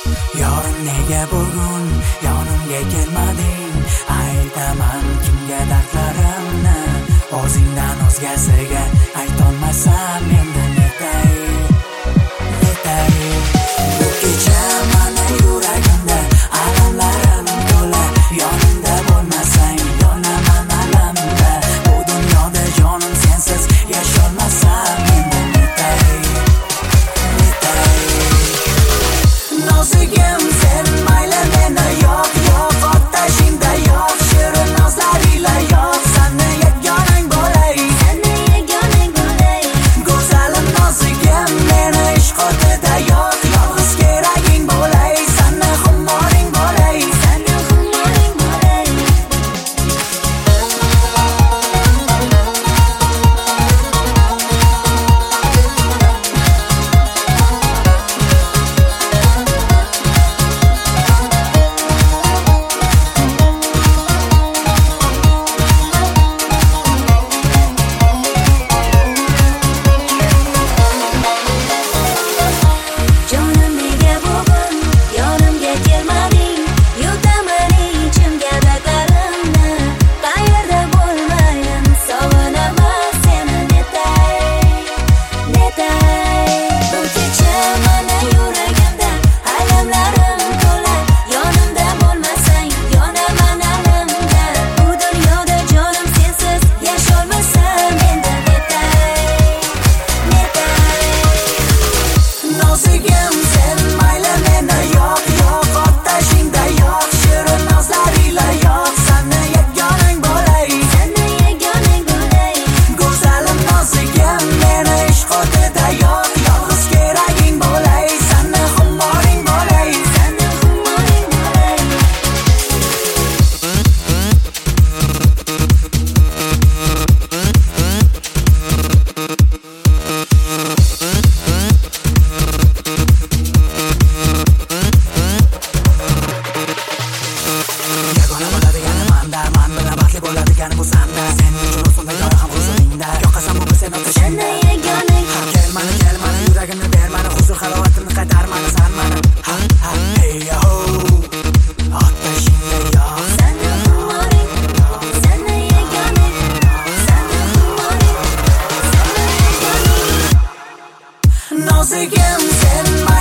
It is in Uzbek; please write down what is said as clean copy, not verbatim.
Yorim nega bugun yonimga kelmading? Aytaman kimga dardlarimni, o'zingdan o'zgasiga aytolmasam endi netay. Bu kecha mana yuragimda alamlarim to'la, yonimda bo'lmasang yonaman alamda. Bu dunyoda jonim sensiz yasholmasam endi netay. Nozigim sen mayli meni yo'q otashingda yo'q, shirin nozlaringla yo'q, seni yagonang bo'lay, go'zalim nozigim meni ishq o'tida yo'q, yolg'iz keraging bo'lay, seni xumoring bo'lay. Nozigim sen mayli meni yo'q otashingda yo'q, shirin nozlaringla yo'q, seni yagonang bo'lay, go'zalim nozigim meni ishq o'tida yo'q, yolg'iz keraging bo'lay, seni xumoring bo'lay. Yagona bo'ladigani manda, man bilan baxtli bo'ladigani bu sanda. Sen uchun o'zimda joy ham huzuringda, yo'qasan bu sen otashingda. Kel mani yuragimni ber mani, huzur halovatimni qaytar mani, san mani. Hey yo, otashingda yo'q, nozigim sen